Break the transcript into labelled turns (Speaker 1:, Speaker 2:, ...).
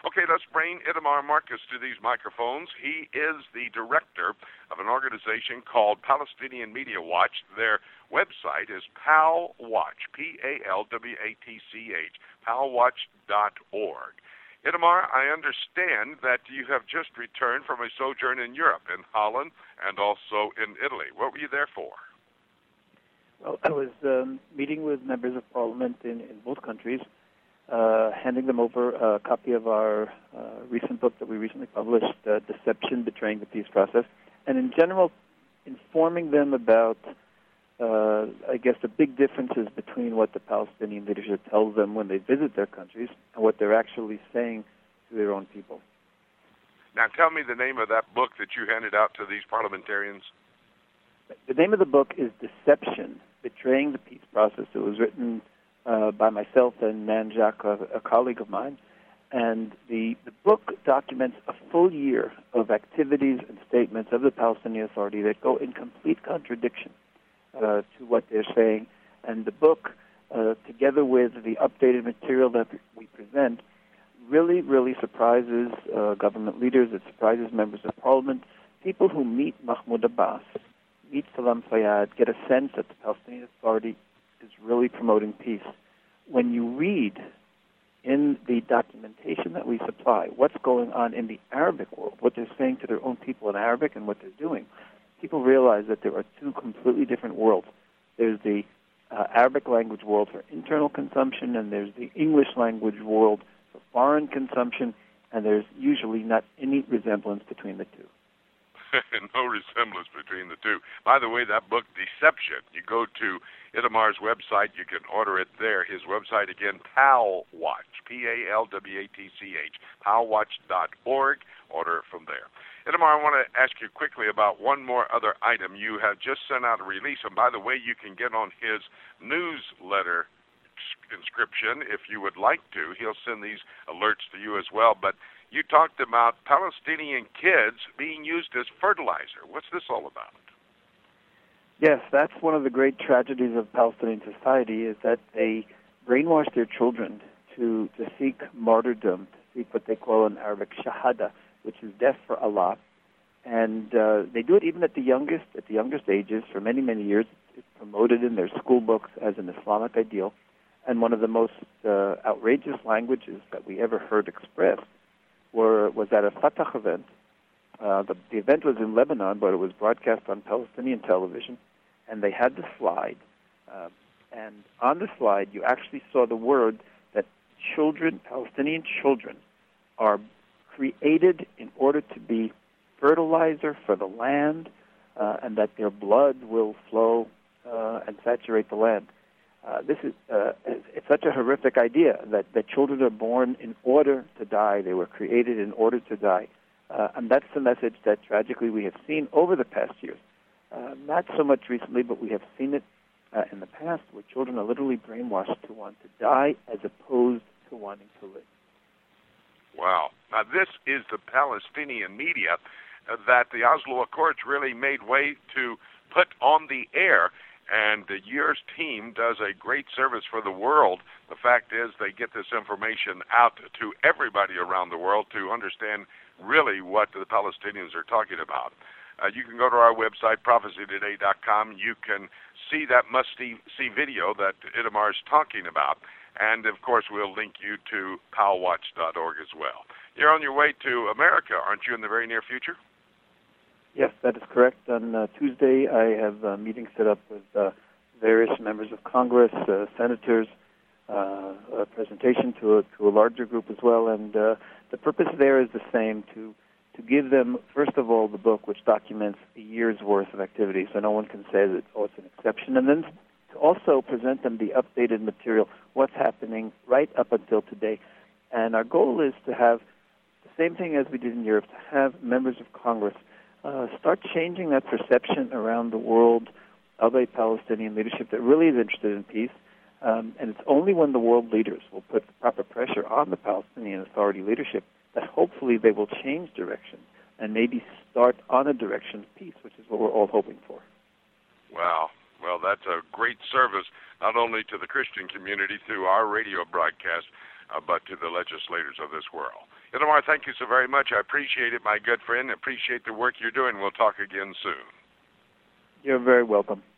Speaker 1: Okay, let's bring Itamar Marcus to these microphones. He is the director of an organization called Palestinian Media Watch. Their website is PalWatch, P-A-L-W-A-T-C-H, palwatch.org. Itamar, I understand that you have just returned from a sojourn in Europe, in Holland, and also in Italy. What were you there for?
Speaker 2: Well, I was meeting with members of parliament in both countries, handing them over a copy of our recent book that we recently published, Deception, Betraying the Peace Process, and in general, informing them about, I guess, the big differences between what the Palestinian leadership tells them when they visit their countries and what they're actually saying to their own people.
Speaker 1: Now, tell me the name of that book that you handed out to these parliamentarians.
Speaker 2: The name of the book is Deception, Betraying the Peace Process. It was written by myself and Man Jacques, a colleague of mine. And the book documents a full year of activities and statements of the Palestinian Authority that go in complete contradiction to what they're saying. And the book, together with the updated material that we present, really, really surprises government leaders. It surprises members of parliament, people who meet Mahmoud Abbas, meet Salam Fayyad, get a sense that the Palestinian Authority is really promoting peace. When you read in the documentation that we supply what's going on in the Arabic world, what they're saying to their own people in Arabic and what they're doing, people realize that there are two completely different worlds. There's the Arabic language world for internal consumption, and there's the English language world for foreign consumption, and there's usually not any resemblance between the two.
Speaker 1: No resemblance between the two. By the way, that book, Deception, you go to Itamar's website, you can order it there. His website, again, PalWatch, P-A-L-W-A-T-C-H, palwatch.org. Order it from there. Itamar, I want to ask you quickly about one more other item. You have just sent out a release, and by the way, you can get on his newsletter inscription if you would like to. He'll send these alerts to you as well, but you talked about Palestinian kids being used as fertilizer. What's this all about?
Speaker 2: Yes, that's one of the great tragedies of Palestinian society, is that they brainwash their children to seek martyrdom, to seek what they call in Arabic shahada, which is death for Allah. And they do it even at the youngest ages. For many, many years, it's promoted in their school books as an Islamic ideal. And one of the most outrageous languages that we ever heard expressed was at a Fatah event. The event was in Lebanon, but it was broadcast on Palestinian television, and they had the slide. And on the slide, you actually saw the word that children, Palestinian children, are created in order to be fertilizer for the land, and that their blood will flow and saturate the land. It's such a horrific idea that children are born in order to die. They were created in order to die. And that's the message that tragically we have seen over the past years. Not so much recently, but we have seen it in the past, where children are literally brainwashed to want to die as opposed to wanting to live.
Speaker 1: Wow. Now, this is the Palestinian media that the Oslo Accords really made way to put on the air. And yours team does a great service for the world. The fact is they get this information out to everybody around the world to understand really what the Palestinians are talking about. You can go to our website, prophecytoday.com. You can see that must-see video that Itamar is talking about. And, of course, we'll link you to palwatch.org as well. You're on your way to America, aren't you, in the very near future?
Speaker 2: Yes, that is correct. On Tuesday, I have a meeting set up with various members of Congress, senators, a presentation to a larger group as well. And the purpose there is the same, to give them, first of all, the book, which documents a year's worth of activity, so no one can say that, it's an exception. And then to also present them the updated material, what's happening right up until today. And our goal is to have the same thing as we did in Europe, to have members of Congress start changing that perception around the world of a Palestinian leadership that really is interested in peace. And it's only when the world leaders will put the proper pressure on the Palestinian Authority leadership that hopefully they will change direction and maybe start on a direction of peace, which is what we're all hoping for.
Speaker 1: Wow. Well, that's a great service, not only to the Christian community through our radio broadcast, but to the legislators of this world. Itamar, thank you so very much. I appreciate it, my good friend. I appreciate the work you're doing. We'll talk again soon.
Speaker 2: You're very welcome.